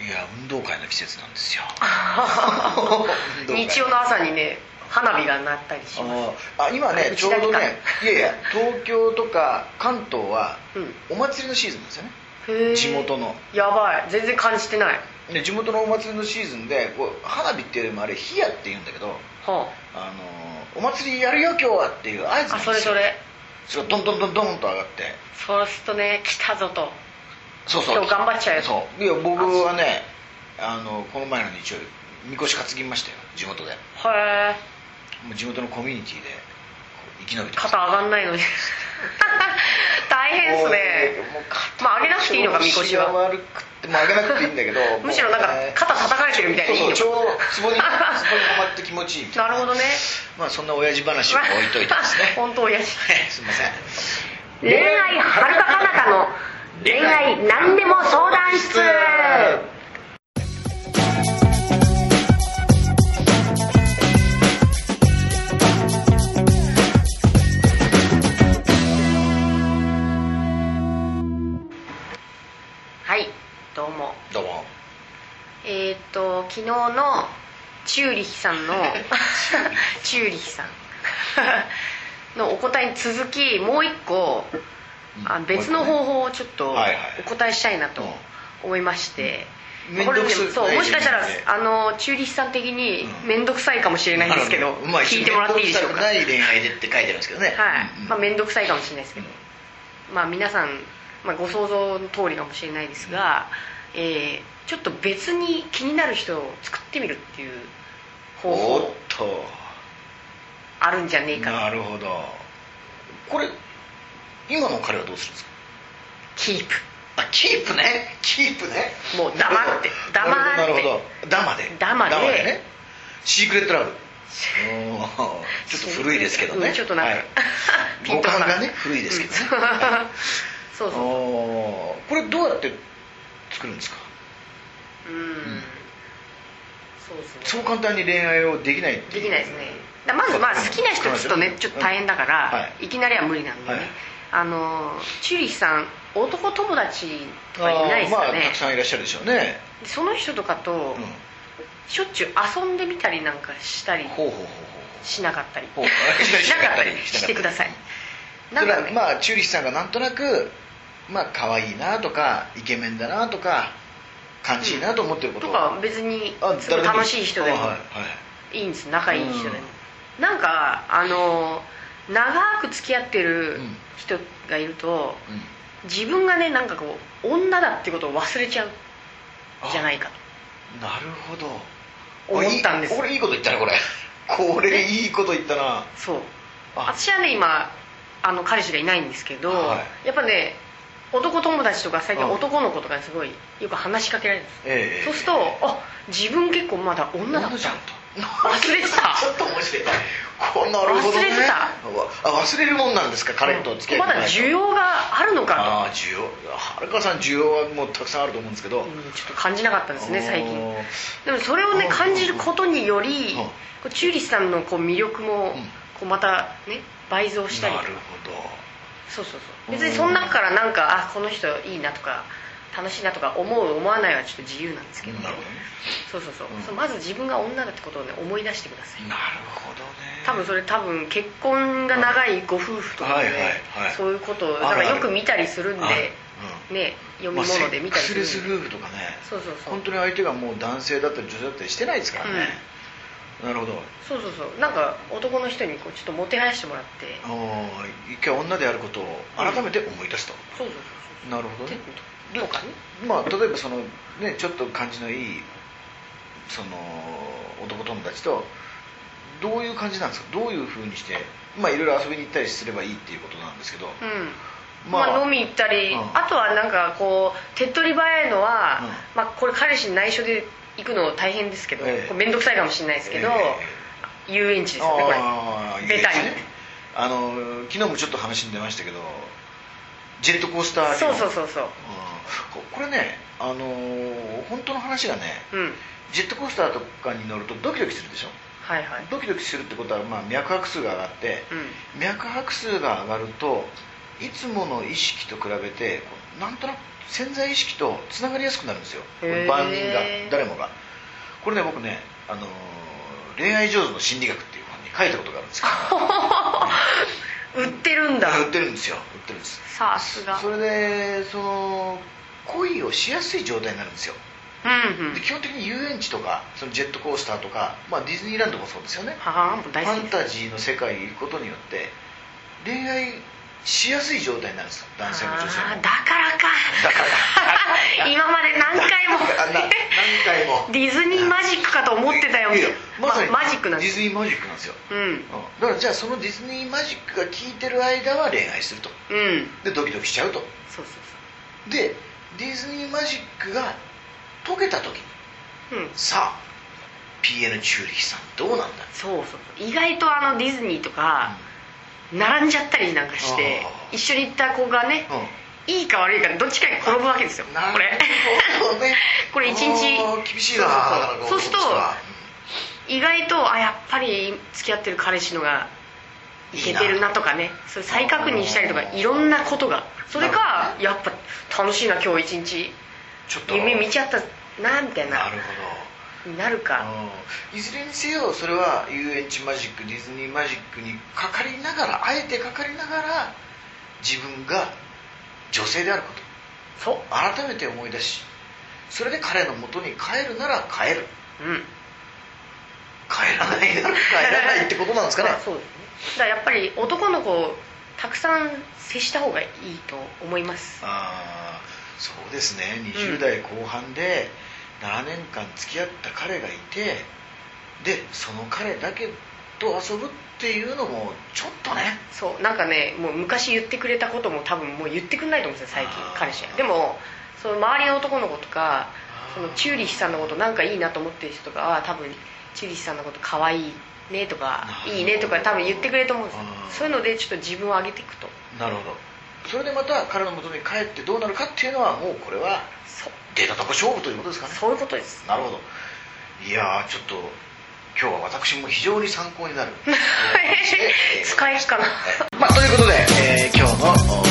いや、運動会の季節なんですよ。 日曜の朝にね、花火が鳴ったりします。 今ね、ちょうどね、いやいや、東京とか関東はお祭りのシーズンですよね。地元の。 やばい、全然感じてない。 地元のお祭りのシーズンで花火っていうよりもあれ火矢って言うんだけど、お祭りやるよ今日はっていう合図なんですよ。それがドンドンドンドンと上がって、 そうするとね、来たぞと。 そうそう、 今日頑張っちゃうよ。 そう、いや僕はね、この前の日曜日みこし担ぎましたよ、地元で。へえ。 もう地元のコミュニティで生き延びて肩上がんないのに大変っすね。まあ上げなくていいのか、みこしは。 悪くても上げなくていいんだけどむしろなんか肩叩かれてるみたいでいいの。 そうそう、ちょうどツボにはまって気持ちいいみたいな。 なるほどね。 まあそんな親父話を置いといてですね本当親父すいません。 恋愛はるか彼方の恋愛何でも相談室。はい、どうも。 どうも。 昨日のチューリヒさんのチューリヒさんのお答えに続き、もう一個別の方法をちょっとお答えしたいなと思いまして、これそう、もしかしたらチューリヒさん的に面倒くさいかもしれないんですけど、聞いてもらっていいでしょうか。 面倒くさくない恋愛でって書いてあるんですけどね。 はい、まあ面倒くさいかもしれないですけど、まあ皆さん、ご想像の通りかもしれないですが、ちょっと別に気になる人を作ってみるっていう方法あるんじゃねえかな。 なるほど。これ今の彼はどうするんですか。 キープ。 キープね、キープね。 もう黙って黙って。 なるほど。黙でね。シークレットラブ。ちょっと古いですけどね。 ちょっとなんか五感がね古いですけどね。 そうそう。 これどうやって作るんですか。 そうですね。 そう簡単に恋愛をできないっていう。 できないですね。まず好きな人とねちょっと大変だから、いきなりは無理なんでね。チューリヒさん、男友達とかいないですかね。 たくさんいらっしゃるでしょうね。 その人とかとしょっちゅう遊んでみたりなんかしたりしなかったりしてください。 なんかまあチューリヒさんがなんとなく可愛いなとかイケメンだなとか感じいいなと思ってることとか、別に楽しい人でもいいんです。仲いい人でも。なんか長く付き合ってる人がいると、自分がねなんか女だってことを忘れちゃうじゃないかと。 なるほど。 思ったんです。 これいいこと言ったな。これいいこと言ったな。 そう。私はね今彼氏がいないんですけど、やっぱね男友達とか最近男の子とかにすごいよく話しかけられるんです。そうすると自分結構まだ女だったじゃんと忘れてた。 ちょっと面白い。なるほどね。 忘れてた。 忘れるもんなんですか、彼と付き合い。 まだ需要があるのかと。 需要、はるかさん需要はもうたくさんあると思うんですけど、 ちょっと感じなかったですね最近。でもそれをね感じることにより、チューリヒさんの魅力もまたね倍増したりとか。 なるほど。 そう別にその中からなんかこの人いいなとか楽しいなとか思わないはちょっと自由なんですけど、 なるほどね。 そうまず自分が女だってことをね思い出してください。 なるほどね。 多分結婚が長いご夫婦とかでそういうことをなんかよく見たりするんでね、読み物で見たりするんで。 セックスレス夫婦とかね。 そう本当に相手がもう男性だったり女性だったりしてないですからね。なるほど。 そうなんか男の人にちょっともてはやしてもらって一回女であることを改めて思い出すと。なるほどね。とかね。例えばちょっと感じのいい男友達とどういう感じなんですか。どういう風にしていろいろ遊びに行ったりすればいいっていうことなんですけど、 飲み行ったり、あとはなんか手っ取り早いのは、これ彼氏に内緒で行くの大変ですけど、面倒くさいかもしれないですけど、遊園地ですよね、これベタに。 昨日もちょっと話に出ましたけど、ジェットコースター。 そうこれね、本当の話がね、ジェットコースターとかに乗るとドキドキするでしょ。ドキドキするってことは脈拍数が上がって、脈拍数が上がるといつもの意識と比べてなんとなく潜在意識とつながりやすくなるんですよ、万人が、誰もが。これね、僕ね、恋愛上手の心理学っていう本に書いたことがあるんですけど売ってるんだ。売ってるんですよ、売ってるんです。 さすが。 それで恋をしやすい状態になるんですよ、で基本的に遊園地とかそのジェットコースターとか、ディズニーランドもそうですよね。ファンタジーの世界に行くことによって恋愛しやすい状態になるんですよ、男性も女性も。 だからか今まで何回もディズニーマジックかと思ってたよ。 まさにマジックなんです。 ディズニーマジックなんですよ、だからじゃあそのディズニーマジックが効いてる間は恋愛すると、でドキドキしちゃうと。でディズニーマジックが解けた時に、さあ PN チューリヒさんどうなんだ。 意外とディズニーとか、並んじゃったりなんかして一緒に行った子がね、いいか悪いかどっちかに転ぶわけですよ。これこれ一日厳しいな。 そうすると意外とやっぱり付き合ってる彼氏のがイケてるなとかね、それ再確認したりとか、いろんなことが、それかやっぱ楽しいな今日一日ちょっと夢見ちゃったなみたいな、になるか。 いずれにせよそれは遊園地マジック、ディズニーマジックにかかりながら、あえてかかりながら自分が女性であることを改めて思い出し、それで彼の元に帰るなら帰る、帰らないなら帰らないってことなんですかね。 そうですね。だからやっぱり男の子をたくさん接した方がいいと思います。 そうですね。20代後半で7年間付き合った彼がいて、でその彼だけと遊ぶっていうのもちょっとね。 なんかね、もう昔言ってくれたことも多分もう言ってくんないと思うんですよ最近彼氏は。でもその周りの男の子とか、そのチューリヒさんのことなんかいいなと思ってる人とかは多分チューリヒさんのこと可愛いねとかいいねとか多分言ってくれると思うんですよ。そういうのでちょっと自分を上げていくと。 なるほど。それでまた彼の元に帰ってどうなるかっていうのは、もうこれは出たとこ勝負ということですかね。 そういうことです。 なるほど。いやちょっと今日は私も非常に参考になる使えるかなということで、今日の